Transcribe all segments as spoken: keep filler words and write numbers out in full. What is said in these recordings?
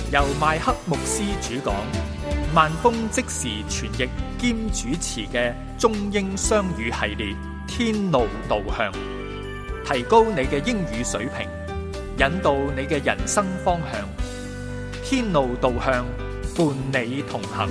由麥克牧師主講，萬峰即時傳譯兼主持嘅中英雙語系列《天路導向》，提高你嘅英語水平，引導你嘅人生方向。天路導向，伴你同行。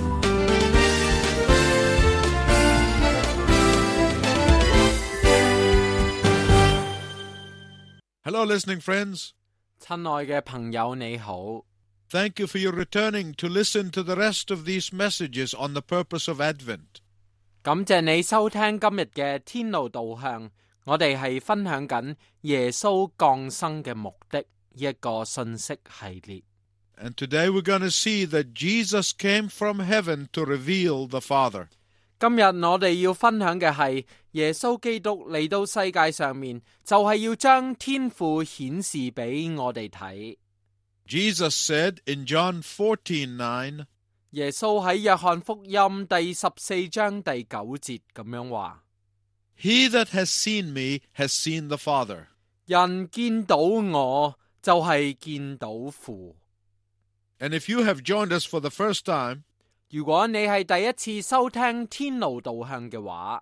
Hello, listening friends. 親愛嘅朋友，你好。 Thank you for your returning to listen to the rest of these messages on the purpose of Advent. 感謝你收聽今日嘅天路導向，我哋係分享緊耶穌降生嘅目的一個信息系列。 And today we're going to see that Jesus came from heaven to reveal the Father. 今日我哋要分享嘅係耶穌基督嚟到世界上面，就係要將天父顯示俾我哋睇。 Jesus said in John fourteen nine, 耶穌喺約翰福音第十四章第九節咁樣話： He that has seen me has seen the Father. 人見到我就係見到父。 And if you have joined us for the first time, 如果你係第一次收聽天路導向嘅話，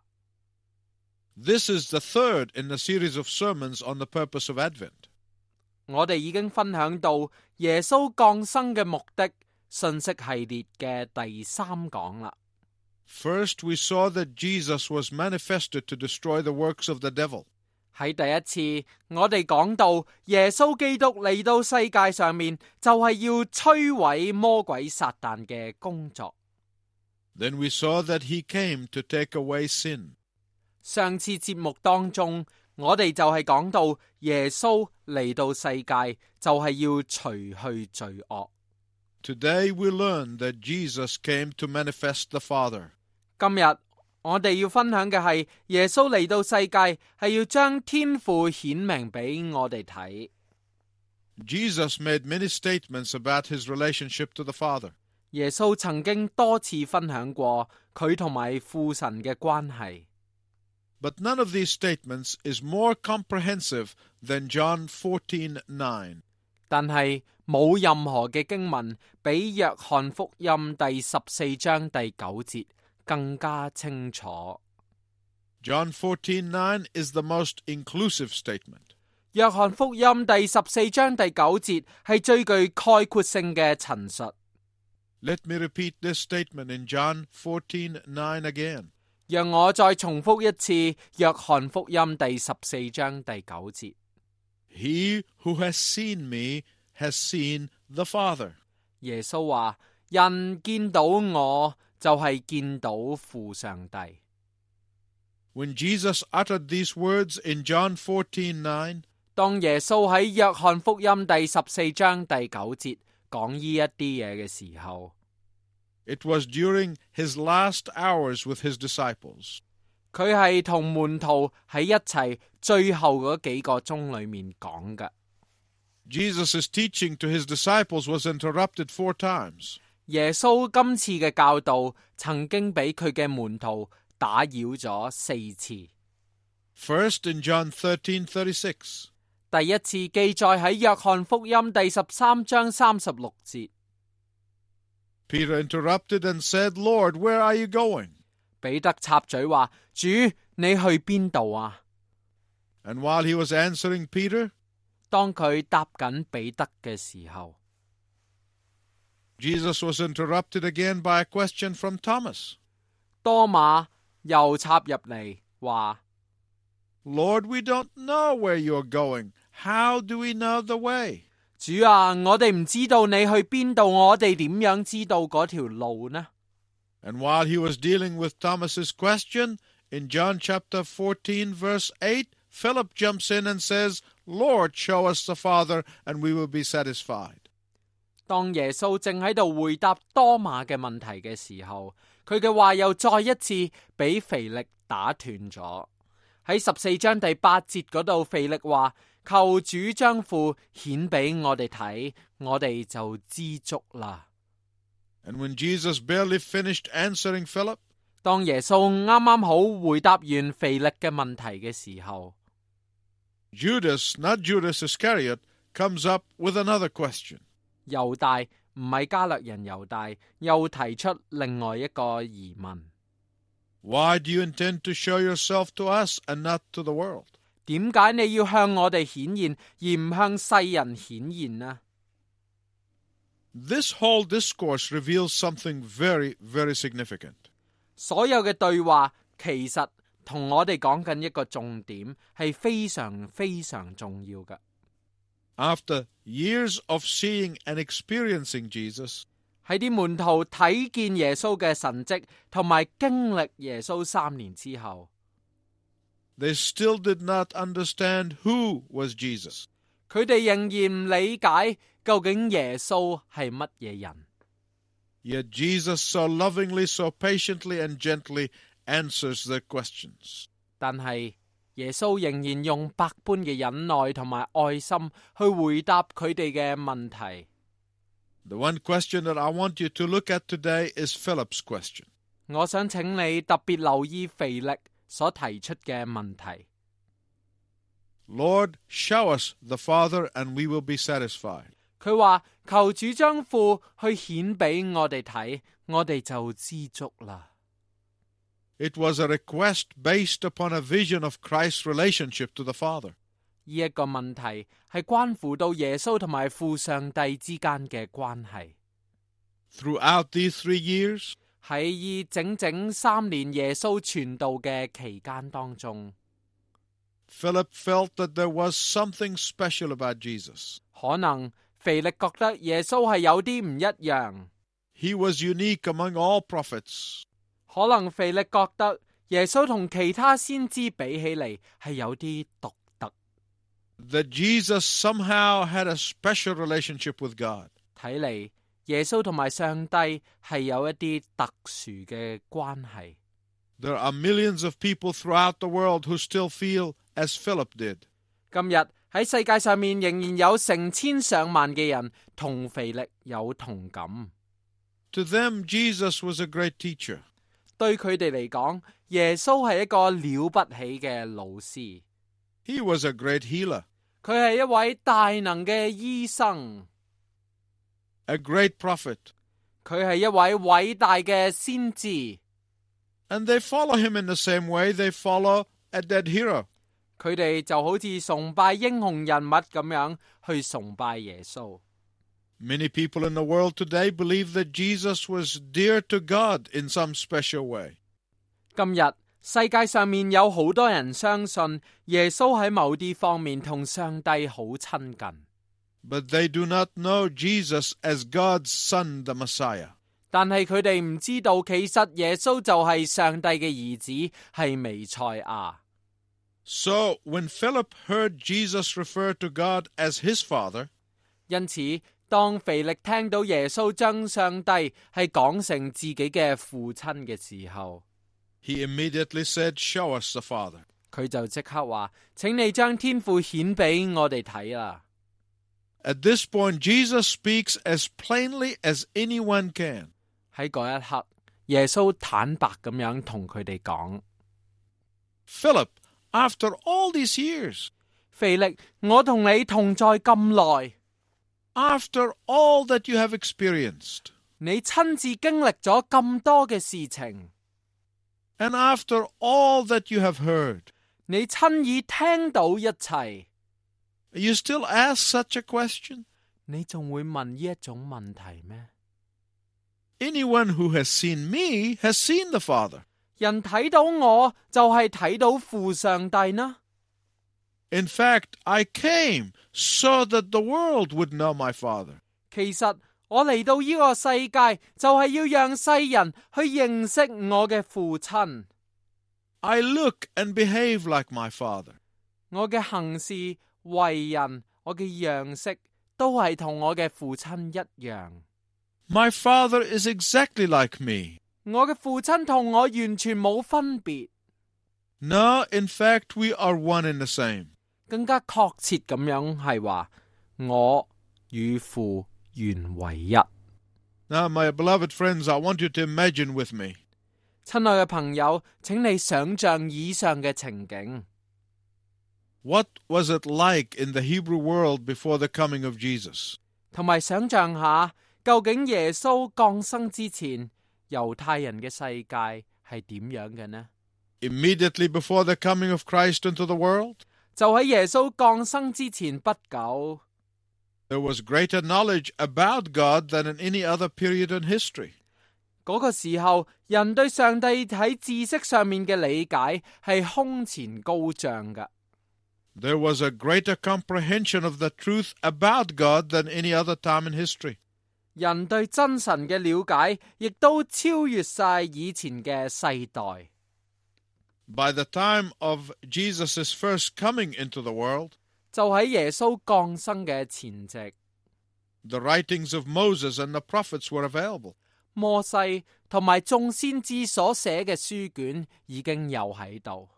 this is the third in the series of sermons on the purpose of Advent. 我哋已經分享到耶穌降生嘅目的信息系列嘅第三講啦。 First, we saw that Jesus was manifested to destroy the works of the devil. 喺第一次，我哋講到耶穌基督嚟到世界上面，就係要摧毀魔鬼撒旦嘅工作。 Then we saw that he came to take away sin. 上次節目當中，我哋就係講到耶穌嚟到世界，就係要除去罪惡。 Today we learn that Jesus came to manifest the Father. 今日我哋要分享嘅係耶穌嚟到世界，係要將天父顯明俾我哋睇。 Jesus made many statements about his relationship to the Father. 耶穌曾經多次分享過佢同埋父神嘅關係。 But none of these statements is more comprehensive than John fourteen nine. 但係冇任何嘅經文比約翰福音第十四章第九節更加清楚。 John fourteen nine is the most inclusive statement. 約翰福音第十四章第九節係最具概括性嘅陳述。 Let me repeat this statement in John fourteen nine again. 讓我再重複一次約翰福音第十四章第九節。 He who has seen me has seen the Father. 耶穌話：人見到我就係見到父上帝。 When Jesus uttered these words in John fourteen nine, 當耶穌喺約翰福音第十四章第九節講呢一啲嘢嘅時候， it was during his last hours with his disciples. 佢係同門徒喺一齊最後嗰幾個鐘裏面講嘅。 Jesus' teaching to his disciples was interrupted four times. 耶穌今次嘅教導曾經俾佢嘅門徒打擾咗四次。 First in John thirteen thirty-six. 第一次記載喺約翰福音第十三章三十六節。 Peter interrupted and said, Lord, where are you going? 彼得插嘴話：主，你去邊度啊？ And while he was answering Peter, 當佢答緊彼得嘅時候， Jesus was interrupted again by a question from Thomas. 多馬又插入嚟話： Lord, we don't know where you're going. How do we know the way? 主啊，我哋唔知道你去邊度，我哋點樣知道嗰條路呢？ And while he was dealing with Thomas's question, in John chapter fourteen verse eight, Philip jumps in and says, Lord, show us the Father and we will be satisfied. 當耶穌正喺度回答多馬嘅問題嘅時候，佢嘅話又再一次俾腓力打斷咗。喺十四章第八節嗰度，腓力話：求主將父顯俾我哋睇，我哋就知足啦。 And when Jesus barely finished answering Philip, 當耶穌啱啱好回答完腓力嘅問題嘅時候， Judas, not Judas Iscariot, comes up with another question. 猶大米加勒人猶大又提出另外一個疑問： Why do you intend to show yourself to us and not to the world? 點解你要向我哋顯現，而唔向世人顯現呢？ This whole discourse reveals something very, very significant. 所有嘅對話其實同我哋講緊一個重點，係非常非常重要嘅。 After years of seeing and experiencing Jesus, 喺啲門徒睇見耶穌嘅神蹟，同埋經歷耶穌三年之後， they still did not understand who was Jesus. 佢哋仍然唔理解究竟耶穌係乜嘢人。 Yet Jesus so lovingly, so patiently and gently answers their questions. 但係耶穌仍然用百般嘅忍耐同埋愛心去回答佢哋嘅問題。 The one question that I want you to look at today is Philip's question. 我想請你特別留意腓力所提出嘅問題。 Lord, show us the Father and we will be satisfied. 佢話求主將父去顯俾我哋睇，我哋就知足啦。 It was a request based upon a vision of Christ's relationship to the Father. 呢一個問題係關乎到耶穌同埋父上帝之間嘅關係。 Throughout these three years, 喺以整整三年耶穌傳道嘅期間當中， Philip felt that there was something special about Jesus. 可能腓力覺得耶穌係有啲唔一樣。 He was unique among all prophets. 可能腓力覺得耶穌同其他先知比起嚟係有啲獨特。 That Jesus somehow had a special relationship with God. 睇嚟耶穌同埋上帝係有一啲特殊嘅關係。 There are millions of people throughout the world who still feel as Philip did. 今日喺世界上面仍然有成千上萬嘅人同腓力有同感。 To them, Jesus was a great teacher. 對佢哋嚟講，耶穌係一個了不起嘅老師。 He was a great healer, 佢係一位大能嘅醫生， a great prophet. 佢係一位偉大嘅先知。 And they follow him in the same way they follow a dead hero. 佢哋就好似崇拜英雄人物咁樣去崇拜耶穌。 Many people in the world today believe that Jesus was dear to God in some special way. 今日世界上面有好多人相信耶穌喺某啲方面同上帝好親近， But they do not know Jesus as God's Son, the Messiah. 但係佢哋唔知道其實耶穌就係上帝嘅兒子，係彌賽亞。 So when Philip heard Jesus refer to God as his Father, 因此當腓力聽到耶穌將上帝係講成自己嘅父親嘅時候， he immediately said, "Show us the Father." 佢就即刻話：請你將天父顯俾我哋睇啦。 At this point, Jesus speaks as plainly as anyone can. 喺嗰一刻，耶穌坦白咁樣同佢哋講： Philip, after all these years, 腓力，我同你同在咁耐， after all that you have experienced, 你親自經歷咗咁多嘅事情， and after all that you have heard, 你親耳聽到一切， you still ask such a question? 你仲會問呢一種問題咩？ Anyone who has seen me has seen the Father. 人睇到我就係睇到父上帝呢？ In fact, I came so that the world would know my Father. 其實我嚟到呢個世界就係要讓世人去認識我嘅父親。 I look and behave like my Father. 我嘅行事為人，我嘅樣式都係同我嘅父親一樣。 My Father is exactly like me. 我嘅父親同我完全冇分別。 No, in fact, we are one in the same. 更加確切咁樣係話，我與父原為一。 Now, my beloved friends, I want you to imagine with me. 親愛嘅朋友，請你想象以上嘅情景。 What was it like in the Hebrew world before the coming of Jesus? 同埋想象下， 究竟耶穌降生之前，猶太人嘅世界係點樣嘅呢？ Immediately before the coming of Christ into the world, 就喺耶穌降生之前不久， there was greater knowledge about God than in any other period in history. 嗰個時候，人對上帝喺知識上面嘅理解係空前高漲嘅。 There was a greater comprehension of the truth about God than any other time in history. 人對真神嘅了解亦都超越晒以前嘅世代。 By the time of Jesus' first coming into the world, 就喺耶穌降生嘅前夕， the writings of Moses and the prophets were available. 摩西同埋眾先知所寫嘅書卷已經有喺度，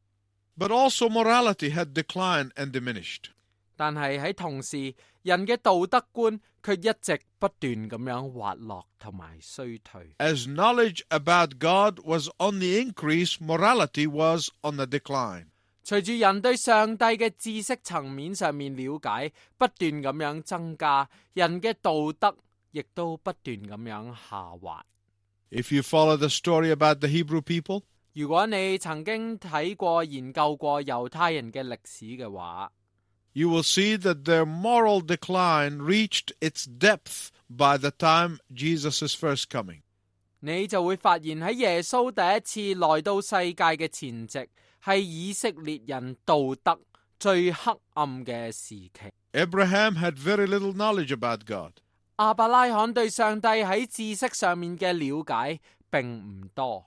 But also morality had declined and diminished. 但係喺同時，人嘅道德觀卻一直不斷咁樣滑落同埋衰退。 As knowledge about God was on the increase, morality was on the decline. 隨住人對上帝嘅知識層面上面了解不斷咁樣增加，人嘅道德亦都不斷咁樣下滑。 If you follow the story about the Hebrew people, 如果你曾經睇過研究過猶太人嘅歷史嘅話， you will see that their moral decline reached its depth by the time Jesus' first coming. 你就會發現喺耶穌第一次來到世界嘅前夕，係以色列人道德最黑暗嘅時期。 Abraham had very little knowledge about God. 亞伯拉罕對上帝喺知識上面嘅了解並唔多，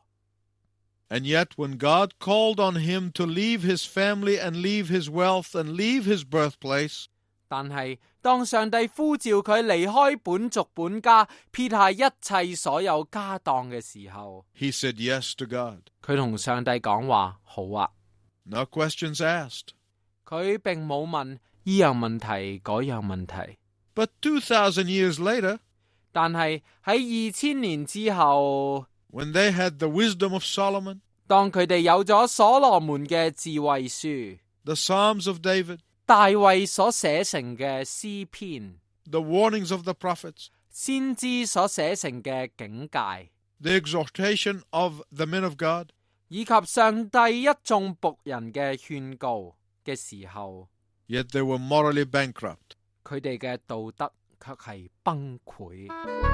And yet when God called on him to leave his family and leave his wealth and leave his birthplace, 但係當上帝呼召佢離開本族本家，撇下一切所有家當嘅時候， he said yes to God. 佢同上帝講話好啊， No questions asked. 佢並冇問依樣問題嗰樣問題。 But two thousand years later, 但係喺二千年之後， when they had the wisdom of Solomon, 當佢哋有咗所羅門嘅智慧書， the Psalms of David, 大衛所寫成嘅詩篇， the warnings of the prophets, 先知所寫成嘅警戒， the exhortation of the men of God, 以及上帝一眾僕人嘅勸告嘅時候， yet they were morally bankrupt. 佢哋嘅道德卻係崩潰。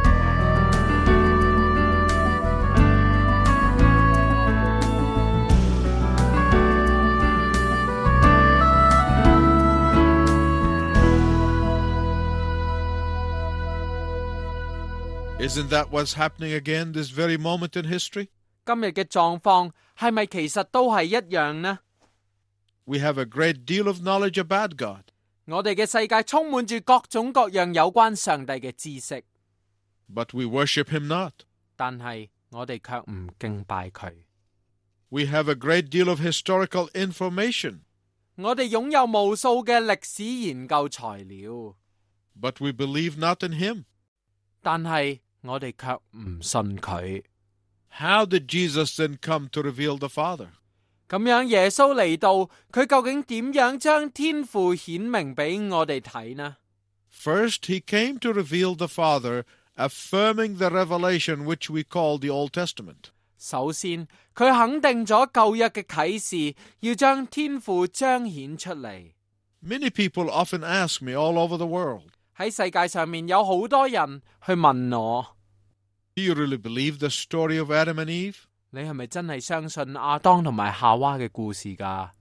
Isn't that what's happening again this very moment in history? 今日嘅狀況係咪其實都係一樣呢？ We have a great deal of knowledge about God, 我哋嘅世界充滿住各種各樣有關上帝嘅知識， but we worship him not. 但係我哋卻唔敬拜佢。 We have a great deal of historical information, 我哋擁有無數嘅歷史研究材料， but we believe not in him. 但係我哋卻唔信佢。 How did Jesus then come to reveal the Father? 咁樣耶穌嚟到，佢究竟點樣將天父顯明俾我哋睇呢？ First, he came to reveal the Father, affirming the revelation which we call the Old Testament. 首先，佢肯定咗舊約嘅啟示，要將天父彰顯出嚟。 Many people often ask me all over the world, 喺世界上面有好多人去問我， do you really believe the story of Adam and Eve? 你係咪真係相信亞當同埋夏娃嘅故事㗎？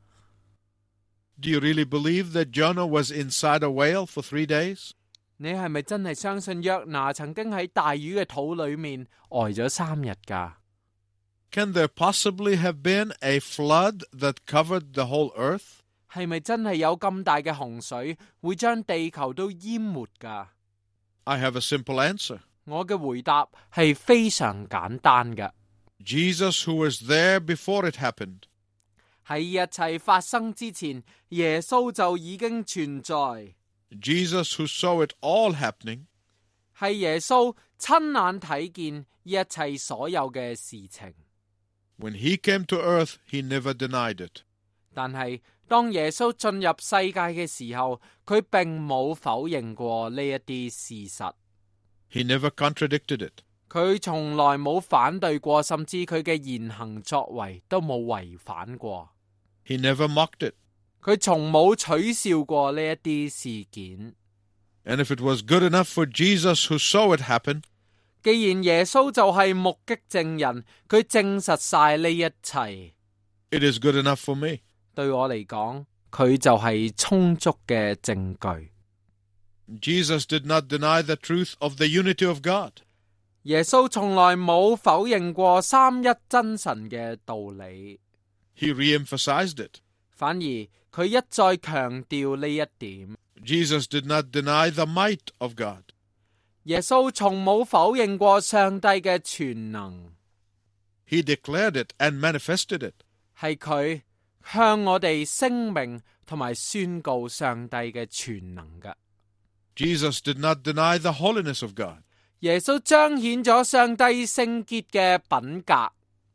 Do you really believe that Jonah was inside a whale for three days? 你係咪真係相信約拿曾經喺大魚嘅肚裏面呆咗三日㗎？ Can there possibly have been a flood that covered the whole earth? 係咪真係有咁大嘅洪水會將地球都淹沒㗎？ I have a simple answer. 我嘅回答係非常簡單嘅。 Jesus, who was there before it happened, 喺一切發生之前，耶穌就已經存在。 Jesus, who saw it all happening, 係耶穌親眼睇見一切所有嘅事情。 when he came to earth, he never denied it. 但係當耶穌進入世界嘅時候，佢並冇否認過呢一啲事實。 He never contradicted it. 佢從來冇反對過，甚至佢嘅言行作為都冇違反過。 He never mocked it. 佢從冇取笑過呢一啲事件。 And if it was good enough for Jesus who saw it happen, 既然耶穌就係目擊證人，佢證實晒呢一切， it is good enough for me. 對我嚟講，佢就係充足嘅證據。 Jesus did not deny the truth of the unity of God. 耶穌從來冇否認過三一真神嘅道理， He re-emphasized it. 反而佢一再強調呢一點。 Jesus did not deny the might of God. 耶穌從冇否認過上帝嘅全能， He declared it and manifested it. 係佢向我哋聲明同埋宣告上帝嘅全能嘅。 Jesus did not deny the holiness of God. 耶穌彰顯咗上帝聖潔嘅品格。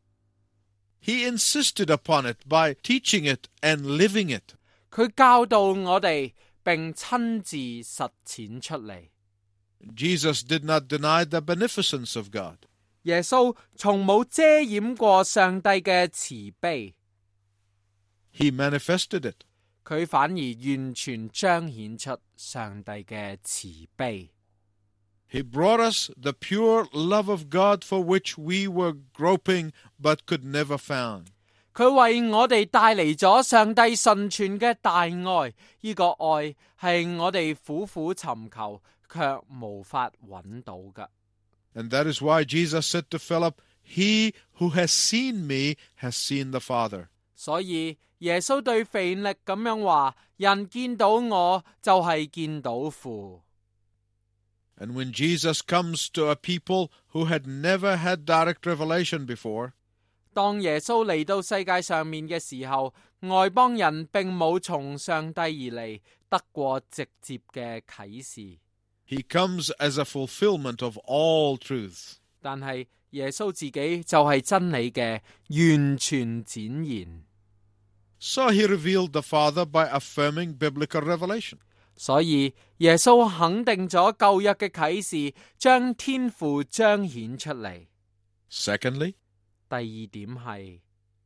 He insisted upon it by teaching it and living it. 佢教導我哋，並親自實踐出嚟。 Jesus did not deny the beneficence of God. 耶穌從冇遮掩過上帝嘅慈悲， He manifested it. 佢反而完全彰顯出上帝嘅慈悲。 He brought us the pure love of God for which we were groping but could never found. 佢為我哋帶嚟咗上帝純全嘅大愛，呢、這個愛係我哋苦苦尋求卻無法揾到嘅。 And that is why Jesus said to Philip, He who has seen me has seen the Father. 所以耶穌對腓力咁樣話：人見到我就係見到父。 And when Jesus comes to a people who had never had direct revelation before, 當耶穌嚟到世界上面嘅時候，外邦人並冇從上帝而嚟得過直接嘅啟示。 He comes as a fulfillment of all truth. 但係耶穌自己就係真理嘅完全展現。 So he revealed the Father by affirming biblical revelation. 所以耶穌肯定咗舊約嘅啟示，將天父彰顯出嚟。 Secondly, 第二點係，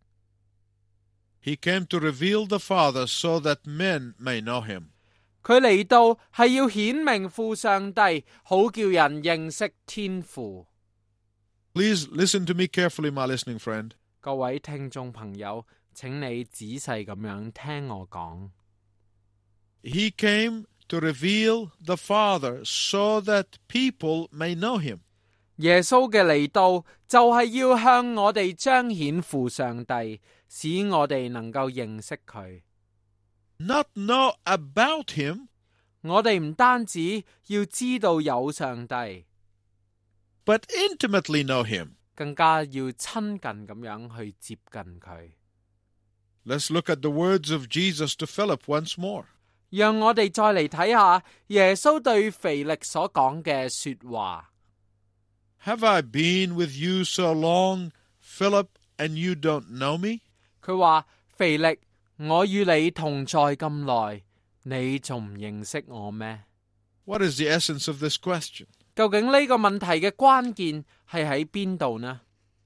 he came to reveal the Father so that men may know him. 佢嚟到係要顯明父上帝，好叫人認識天父。 Please listen to me carefully, my listening friend. 各位聽眾朋友，請你仔細咁樣聽我講。 He came to reveal the Father so that people may know him. 耶穌嘅嚟到就係要向我哋彰顯父上帝，使我哋能夠認識佢。 Not know about him, 我哋唔單止要知道有上帝， but intimately know him. 更加要親近咁樣去接近佢。 Let's look at the words of Jesus to Philip once more. 讓我哋再嚟睇下耶穌對腓力所講嘅說話。 Have I been with you so long, Philip, and you don't know me? 佢話：腓力，我與你同在咁耐，你仲唔認識我咩？ What is the essence of this question? 究竟呢個問題嘅關鍵係喺邊度呢？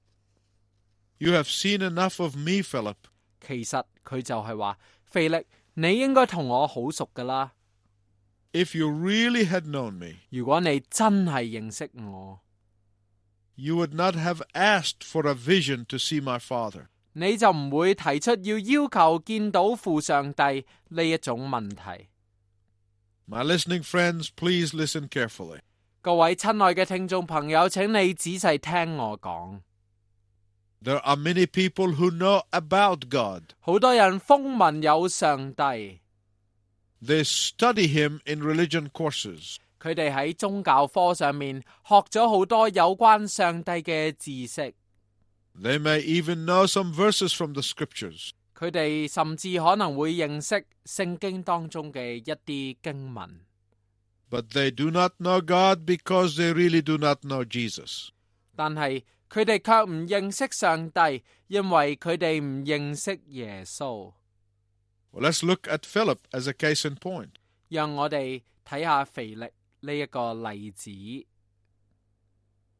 You have seen enough of me, Philip. 其實佢就係話：腓力，你應該同我好熟噶啦。 If you really had known me, 如果你真係認識我， you would not have asked for a vision to see my Father. 你就唔會提出要要求見到父上帝呢一種問題。 My listening friends, please listen carefully. 各位親愛嘅聽眾朋友，請你仔細聽我講。 There are many people who know about God. 好多人風聞有上帝， They study him in religion courses. 佢哋喺宗教科上面學咗好多有關上帝嘅知識。 They may even know some verses from the scriptures. 佢哋甚至可能會認識聖經當中嘅一啲經文。 But they do not know God because they really do not know Jesus. 但係佢哋卻唔認識上帝，因為佢哋唔認識耶穌。 Well, let's look at Philip as a case in point. 讓我哋睇下腓力呢一個例子。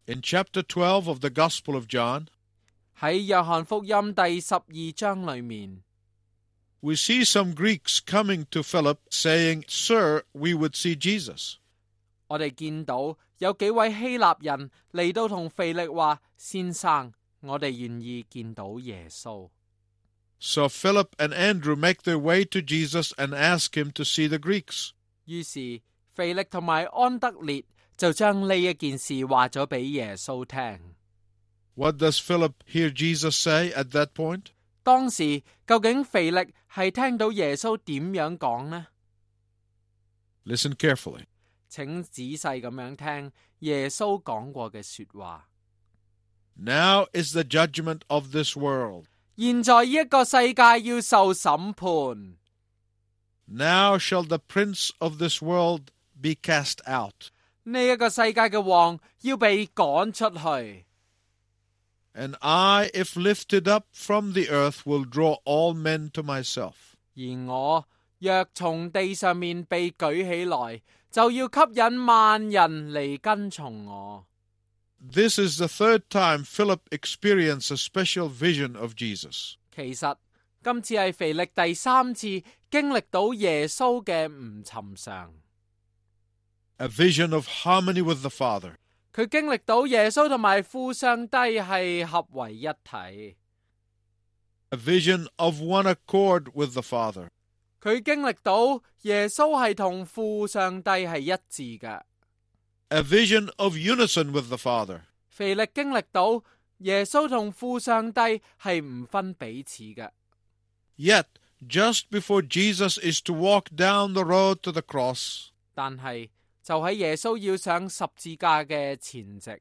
In chapter twelve of the Gospel of John, 喺約翰福音第十二章裏面， we see some Greeks coming to Philip saying, Sir, we would see Jesus. 我哋見到有幾位希臘人嚟到同腓力話：先生，我哋願意見到耶穌。 So Philip and Andrew make their way to Jesus and ask him to see the Greeks. 於是腓力同埋安德烈就將呢一件事話咗俾耶穌聽。 What does Philip hear Jesus say at that point? 當時究竟腓力係聽到耶穌點樣講呢？ Listen carefully. 請仔細咁樣聽耶穌講過嘅說話。 Now is the judgment of this world. 現在呢一個世界要受審判。 Now shall the prince of this world be cast out. 呢一個世界嘅王要被趕出去。 And I, if lifted up from the earth, will draw all men to myself. 而我若從地上面被舉起來，就要吸引萬人嚟跟從我。 This is the third time Philip experienced a special vision of Jesus. 其實今次係腓力第三次經歷到耶穌嘅唔尋常。 A vision of harmony with the Father. 佢經歷到耶穌同埋父上帝係合為一體。 A vision of one accord with the Father. 佢經歷到耶穌係同父上帝係一致嘅。 A vision of unison with the Father. 腓力經歷到耶穌同父上帝係唔分彼此嘅。 Yet, just before Jesus is to walk down the road to the cross, 但係就喺耶穌要上十字架嘅前夕，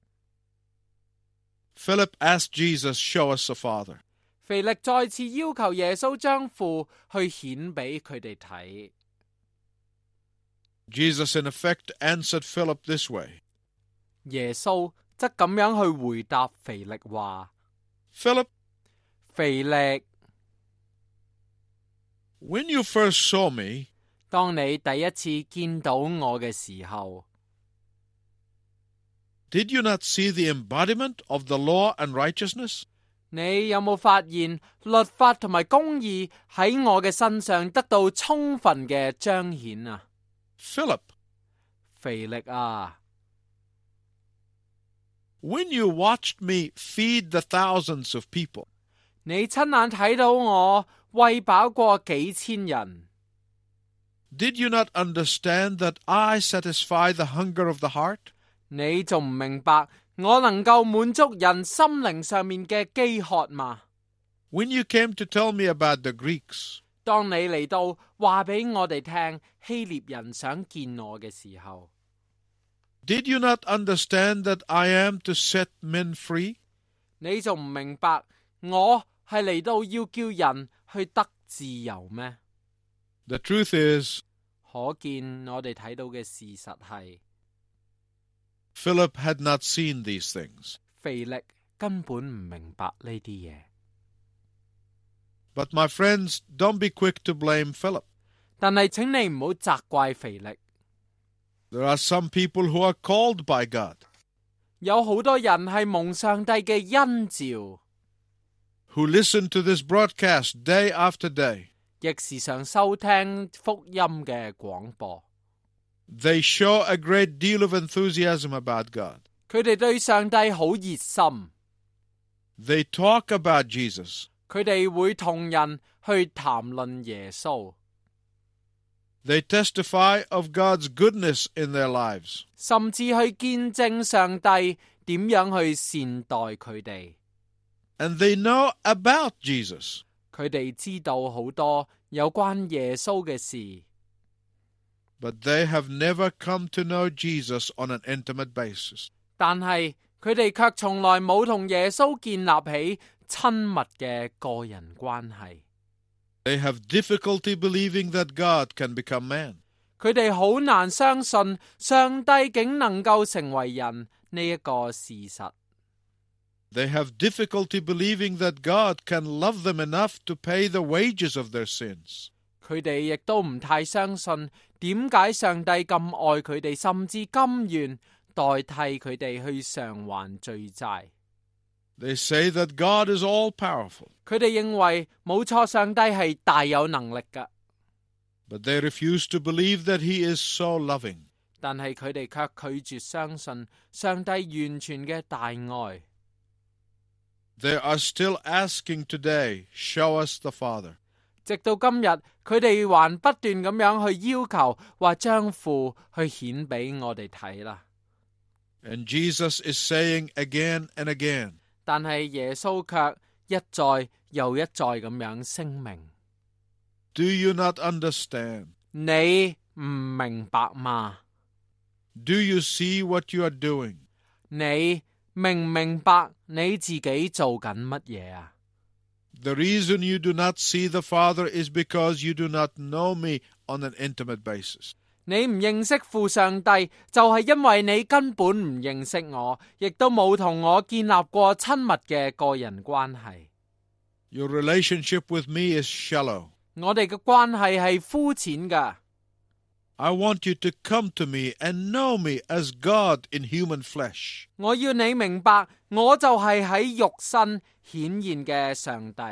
Philip asked Jesus, show us the Father. 腓力再次要求耶穌將父去顯俾佢哋睇。 Jesus in effect answered Philip this way. 耶穌則咁樣去回答腓力話： Philip, 腓力， when you first saw me, 當你第一次見到我嘅時候， did you not see the embodiment of the law and righteousness? 你有冇發現律法同埋公義喺我嘅身上得到充分嘅彰顯啊？ Philip, 腓力啊， when you watched me feed the thousands of people, 你親眼睇到我餵飽過幾千人， did you not understand that I satisfy the hunger of the heart? 你仲唔明白我能夠滿足人心靈上面嘅飢渴嗎？ When you came to tell me about the Greeks, 當你嚟到話俾我哋聽希臘人想見我嘅時候， did you not understand that I am to set men free? 你仲唔明白我係嚟到要叫人去得自由咩？ The truth is, 可見我哋睇到嘅事實係， Philip had not seen these things. 腓力根本唔明白呢啲嘢。 But my friends, don't be quick to blame Philip. 但係請你唔好責怪腓力。 There are some people who are called by God, 有好多人係蒙上帝嘅恩召， who listen to this broadcast day after day. 亦時常收聽福音嘅廣播。 They show a great deal of enthusiasm about God. 佢哋對上帝好熱心， They talk about Jesus. 佢哋會同人去談論耶穌， They testify of God's goodness in their lives. 甚至去見證上帝點樣去善待佢哋。 And they know about Jesus. 佢哋知道好多有關耶穌嘅事， But they have never come to know Jesus on an intimate basis. 但係佢哋卻從來冇同耶穌建立起親密嘅個人關係。 They have difficulty believing that God can become man. 佢哋好難相信上帝竟能夠成為人呢一個事實。 They have difficulty believing that God can love them enough to pay the wages of their sins. 佢哋亦都唔太相信點解上帝咁愛佢哋，甚至甘願代替佢哋去償還罪債。 They say that God is all-powerful, 佢哋認為冇錯，上帝係大有能力㗎， but they refuse to believe that He is so loving. 但係佢哋卻拒絕相信上帝完全嘅大愛。 They are still asking today, show us the Father. 直到今日，佢哋還不斷咁樣去要求，話將父去顯俾我哋睇啦。 And Jesus is saying again and again, 但係耶穌卻一再又一再咁樣聲明： Do you not understand? 你唔明白嗎？ Do you see what you are doing? 你明唔明白你自己做緊乜嘢啊？ The reason you do not see the Father is because you do not know me on an intimate basis. 你唔認識父上帝，就係因為你根本唔認識我，亦都冇同我建立過親密嘅個人關係。 Your relationship with me is shallow. 我哋嘅關係係膚淺㗎。 I want you to come to me and know me as God in human flesh. 我要你明白，我就係喺肉身顯現嘅上帝。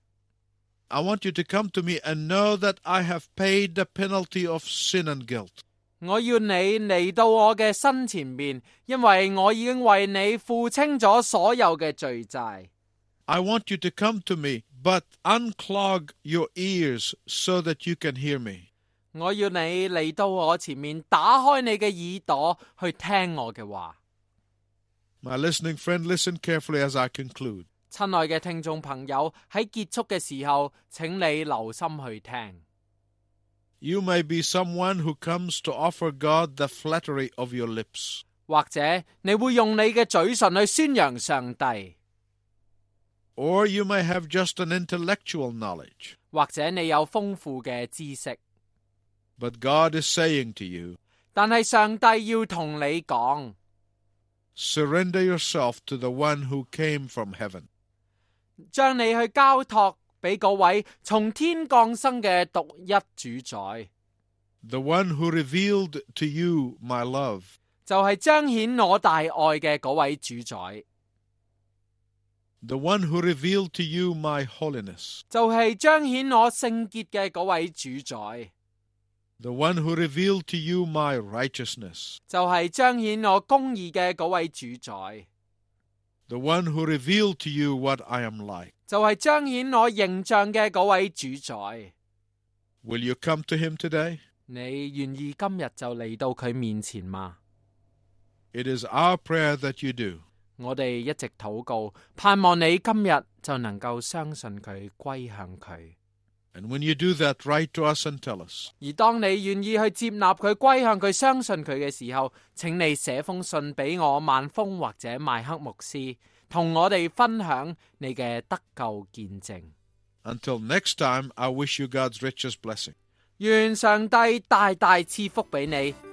I want you to come to me and know that I have paid the penalty of sin and guilt. 我要你嚟到我嘅身前面，因為我已經為你付清咗所有嘅罪債。 I want you to come to me, but unclog your ears so that you can hear me. 我要你嚟到我前面，打開你嘅耳朵去聽我嘅話。 My listening friend, listen carefully as I conclude. 親愛嘅聽眾朋友，喺結束嘅時候，請你留心去聽。 You may be someone who comes to offer God the flattery of your lips. 或者你會用你嘅嘴唇去宣揚上帝， Or you may have just an intellectual knowledge. 或者你有豐富嘅知識， But God is saying to you, 但係上帝要同你講， surrender yourself to the one who came from heaven. 將你去交託俾嗰位從天降生嘅獨一主宰， The one who revealed to you my love. 就係彰顯我大愛嘅嗰位主宰， The one who revealed to you my holiness. 就係彰顯我聖潔嘅嗰位主宰， The one who revealed to you my righteousness. 就係彰顯我公義嘅嗰位主宰， The one who revealed to you what I am like. 就係彰顯我形象嘅嗰位主宰。 Will you come to him today? 你願意今日就嚟到佢面前嗎？ It is our prayer that you do. 我哋一直禱告，盼望你今日就能夠相信佢，歸向佢。 And when you do that, write to us and tell us. 而當你願意去接納佢、歸向佢、相信佢嘅時候，請你寫封信俾我萬峰或者麥克牧師，同我哋分享你嘅得救見證。 Until next time, I wish you God's richest blessing. 願上帝大大賜福俾你。